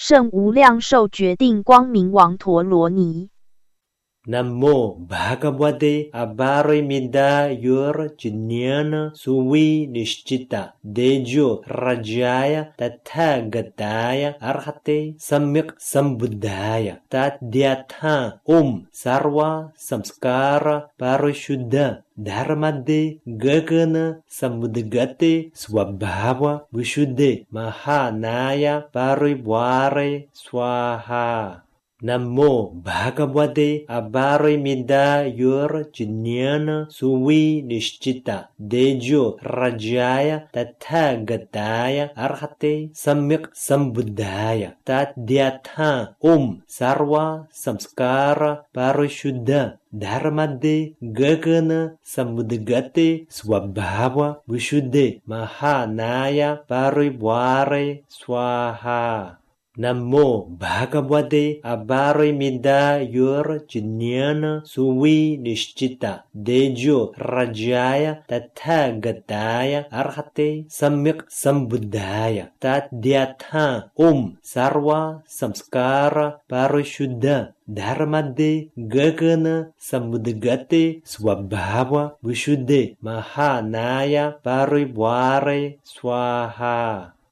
圣无量寿决定光明王陀罗尼。 Namo Bhagavate Aparamita Yurjnana Suvi Nishchita Dejo Rajaya Tathagataya Arhate Samyak Sambuddhaya Tadyatha Sarva Samskara Parishuddha Dharmade Gagana Samudgate Swabhava Vishuddhe Mahanaya Parivare Swaha. Namo Bhagavate Aparamita Yurjnana Suvi Nishchita Dejo Rajaya Tathagataya Arhate Samyak Sambuddhaya Tadyatha Sarva Samskara Parishuddha Dharmade Gagana Samudgate Swabhava Vishuddhe Mahanaya Parivare Swaha. Namo Bhagavate Aparamita Yurjnana Suvi Nishchita Dejo Rajaya Tathagataya Arhate Samyak Sambuddhaya Tadyatha Sarva Samskara Parishuddha Dharmade Gagana Samudgate Swabhava Vishuddhe Mahanaya Parivare Swaha.